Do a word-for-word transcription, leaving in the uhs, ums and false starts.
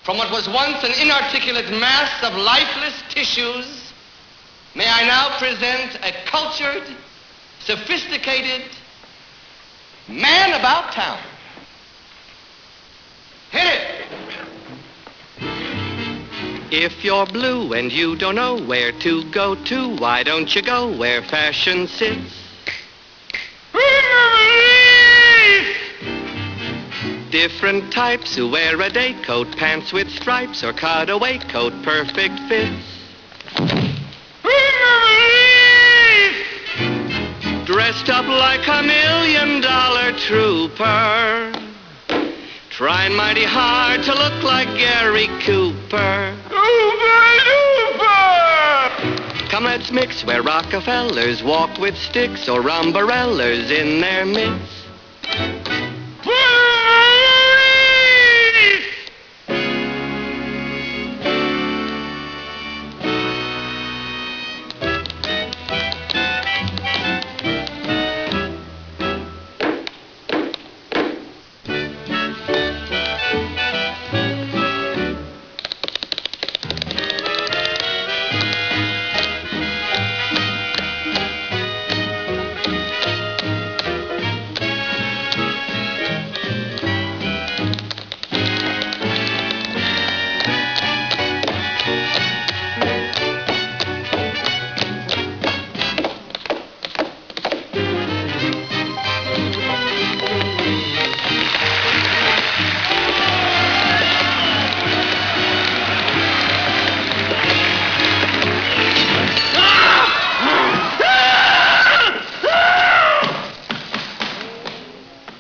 From what was once an inarticulate mass of lifeless tissues, may I now present a cultured, sophisticated man about town. Hit it! If you're blue and you don't know where to go to, why don't you go where fashion sits? Different types who wear a day coat, pants with stripes, or cutaway coat, perfect fits. Dressed up like a million dollar trooper, trying mighty hard to look like Gary Cooper. Come, let's mix where Rockefellers walk with sticks or umbrellas in their midst.